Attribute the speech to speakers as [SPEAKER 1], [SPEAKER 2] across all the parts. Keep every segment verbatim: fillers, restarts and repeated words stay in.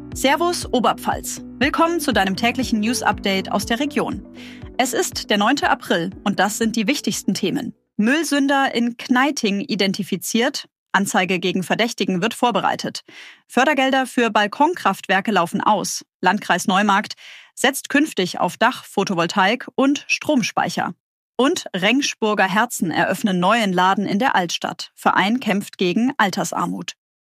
[SPEAKER 1] Servus Oberpfalz. Willkommen zu deinem täglichen News-Update aus der Region. Es ist der neunte April und das sind die wichtigsten Themen. Müllsünder in Kneiting identifiziert. Anzeige gegen Verdächtigen wird vorbereitet. Fördergelder für Balkonkraftwerke laufen aus. Landkreis Neumarkt setzt künftig auf Dach, Photovoltaik und Stromspeicher. Und Rengsburger Herzen eröffnen neuen Laden in der Altstadt. Verein kämpft gegen Altersarmut.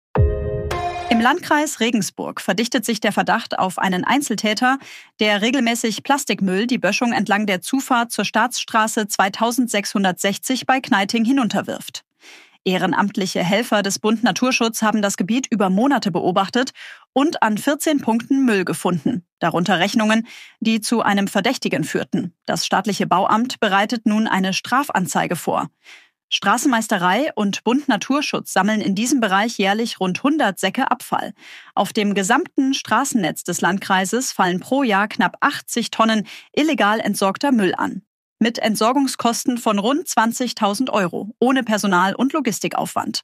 [SPEAKER 1] Im Landkreis Regensburg verdichtet sich der Verdacht auf einen Einzeltäter, der regelmäßig Plastikmüll die Böschung entlang der Zufahrt zur Staatsstraße zweitausendsechshundertsechzig bei Kneiting hinunterwirft. Ehrenamtliche Helfer des Bund Naturschutz haben das Gebiet über Monate beobachtet und an vierzehn Punkten Müll gefunden, darunter Rechnungen, die zu einem Verdächtigen führten. Das staatliche Bauamt bereitet nun eine Strafanzeige vor. Straßenmeisterei und Bund Naturschutz sammeln in diesem Bereich jährlich rund hundert Säcke Abfall. Auf dem gesamten Straßennetz des Landkreises fallen pro Jahr knapp achtzig Tonnen illegal entsorgter Müll an. Mit Entsorgungskosten von rund zwanzigtausend Euro, ohne Personal- und Logistikaufwand.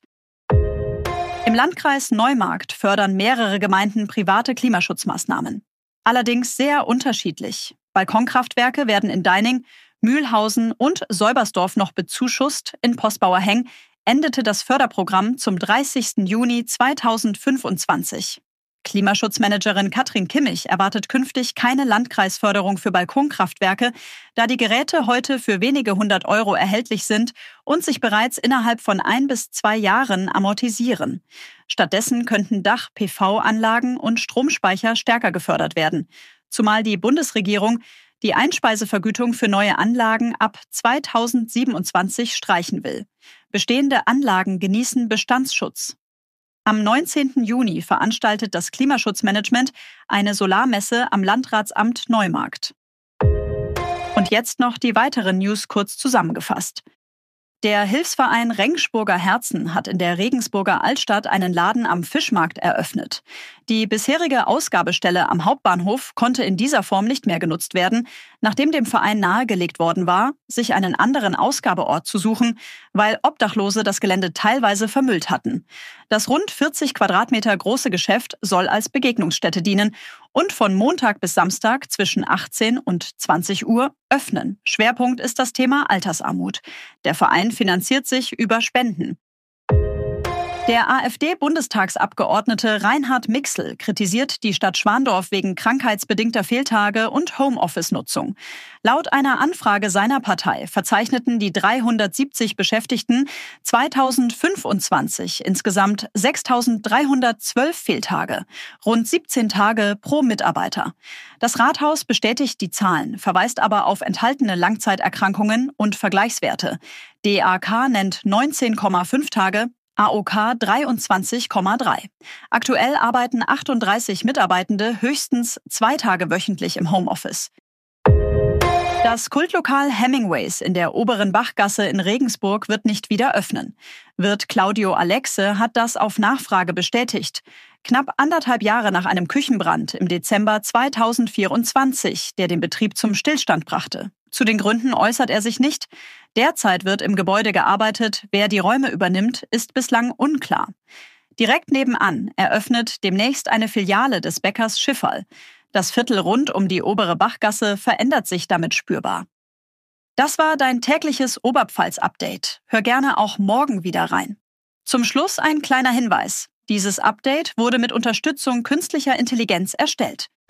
[SPEAKER 1] Im Landkreis Neumarkt fördern mehrere Gemeinden private Klimaschutzmaßnahmen. Allerdings sehr unterschiedlich. Balkonkraftwerke werden in Deining, Mühlhausen und Säubersdorf noch bezuschusst. In Postbauerheng endete das Förderprogramm zum dreißigsten Juni zweitausendfünfundzwanzig. Klimaschutzmanagerin Katrin Kimmich erwartet künftig keine Landkreisförderung für Balkonkraftwerke, da die Geräte heute für wenige hundert Euro erhältlich sind und sich bereits innerhalb von ein bis zwei Jahren amortisieren. Stattdessen könnten Dach-, P V-Anlagen und Stromspeicher stärker gefördert werden, zumal die Bundesregierung die Einspeisevergütung für neue Anlagen ab zweitausendsiebenundzwanzig streichen will. Bestehende Anlagen genießen Bestandsschutz. Am neunzehnten Juni veranstaltet das Klimaschutzmanagement eine Solarmesse am Landratsamt Neumarkt. Und jetzt noch die weiteren News kurz zusammengefasst. Der Hilfsverein Rengsburger Herzen hat in der Regensburger Altstadt einen Laden am Fischmarkt eröffnet. Die bisherige Ausgabestelle am Hauptbahnhof konnte in dieser Form nicht mehr genutzt werden, nachdem dem Verein nahegelegt worden war, sich einen anderen Ausgabeort zu suchen, weil Obdachlose das Gelände teilweise vermüllt hatten. Das rund vierzig Quadratmeter große Geschäft soll als Begegnungsstätte dienen und von Montag bis Samstag zwischen achtzehn und zwanzig Uhr öffnen. Schwerpunkt ist das Thema Altersarmut. Der Verein finanziert sich über Spenden. Der AfD-Bundestagsabgeordnete Reinhard Mixel kritisiert die Stadt Schwandorf wegen krankheitsbedingter Fehltage und Homeoffice-Nutzung. Laut einer Anfrage seiner Partei verzeichneten die dreihundertsiebzig Beschäftigten zweitausendfünfundzwanzig insgesamt sechstausenddreihundertzwölf Fehltage, rund siebzehn Tage pro Mitarbeiter. Das Rathaus bestätigt die Zahlen, verweist aber auf enthaltene Langzeiterkrankungen und Vergleichswerte. D A K nennt neunzehn Komma fünf Tage, A O K dreiundzwanzig Komma drei. Aktuell arbeiten achtunddreißig Mitarbeitende höchstens zwei Tage wöchentlich im Homeoffice. Das Kultlokal Hemingways in der Oberen Bachgasse in Regensburg wird nicht wieder öffnen. Wirt Claudio Alexe hat das auf Nachfrage bestätigt. Knapp anderthalb Jahre nach einem Küchenbrand im Dezember zweitausendvierundzwanzig, der den Betrieb zum Stillstand brachte. Zu den Gründen äußert er sich nicht. Derzeit wird im Gebäude gearbeitet. Wer die Räume übernimmt, ist bislang unklar. Direkt nebenan eröffnet demnächst eine Filiale des Bäckers Schifferl. Das Viertel rund um die Obere Bachgasse verändert sich damit spürbar. Das war dein tägliches Oberpfalz-Update. Hör gerne auch morgen wieder rein. Zum Schluss ein kleiner Hinweis. Dieses Update wurde mit Unterstützung künstlicher Intelligenz erstellt.